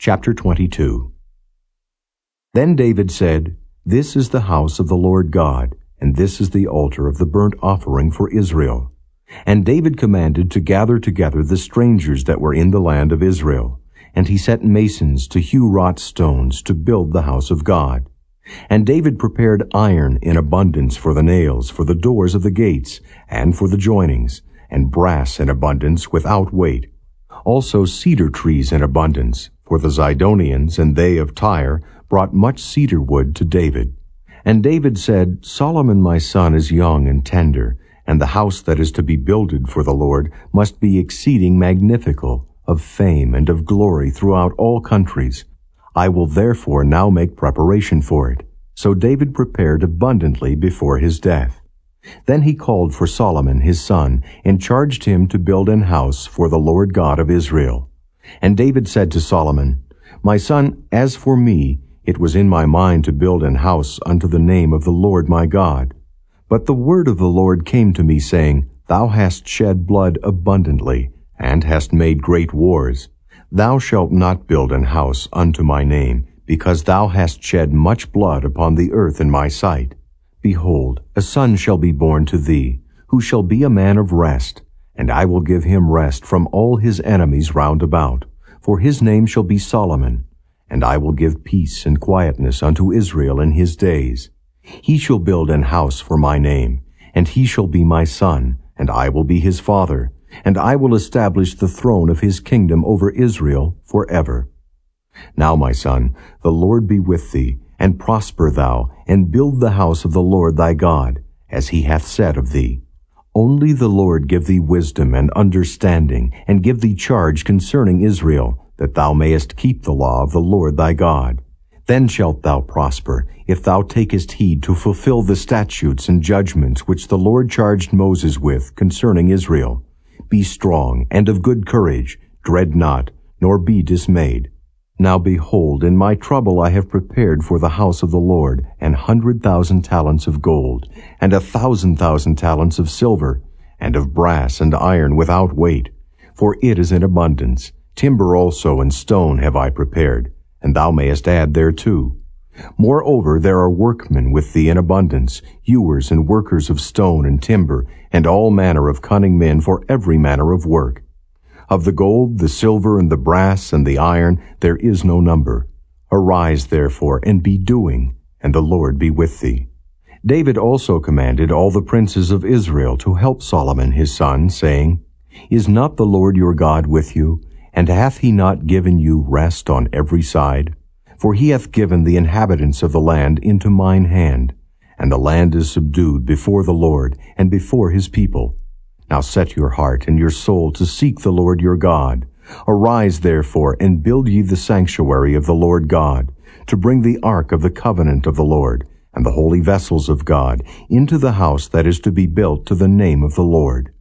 Chapter 22. Then David said, This is the house of the Lord God, and this is the altar of the burnt offering for Israel. And David commanded to gather together the strangers that were in the land of Israel. And he set masons to hew wrought stones to build the house of God. And David prepared iron in abundance for the nails, for the doors of the gates, and for the joinings, and brass in abundance without weight. Also cedar trees in abundance, for the Zidonians and they of Tyre brought much cedar wood to David. And David said, Solomon my son is young and tender, and the house that is to be builded for the Lord must be exceeding magnifical, of fame and of glory throughout all countries. I will therefore now make preparation for it. So David prepared abundantly before his death. Then he called for Solomon his son, and charged him to build an house for the Lord God of Israel. And David said to Solomon, My son, as for me, it was in my mind to build an house unto the name of the Lord my God. But the word of the Lord came to me, saying, Thou hast shed blood abundantly, and hast made great wars. Thou shalt not build an house unto my name, because thou hast shed much blood upon the earth in my sight. Behold, a son shall be born to thee, who shall be a man of rest, and I will give him rest from all his enemies round about. For his name shall be Solomon, and I will give peace and quietness unto Israel in his days. He shall build an house for my name, and he shall be my son, and I will be his father, and I will establish the throne of his kingdom over Israel forever. Now, my son, the Lord be with thee, and prosper thou, and build the house of the Lord thy God, as he hath said of thee. Only the Lord give thee wisdom and understanding, and give thee charge concerning Israel, that thou mayest keep the law of the Lord thy God. Then shalt thou prosper, if thou takest heed to fulfill the statutes and judgments which the Lord charged Moses with concerning Israel. Be strong and of good courage, dread not, nor be dismayed. Now behold, in my trouble I have prepared for the house of the Lord 100,000 talents of gold, and 1,000,000 talents of silver, and of brass and iron without weight. For it is in abundance. Timber also and stone have I prepared, and thou mayest add thereto. Moreover, there are workmen with thee in abundance, hewers and workers of stone and timber, and all manner of cunning men for every manner of work. Of the gold, the silver, and the brass, and the iron, there is no number. Arise, therefore, and be doing, and the Lord be with thee. David also commanded all the princes of Israel to help Solomon his son, saying, Is not the Lord your God with you? And hath he not given you rest on every side? For he hath given the inhabitants of the land into mine hand, and the land is subdued before the Lord and before his people. Now set your heart and your soul to seek the Lord your God. Arise, therefore, and build ye the sanctuary of the Lord God, to bring the ark of the covenant of the Lord, and the holy vessels of God, into the house that is to be built to the name of the Lord.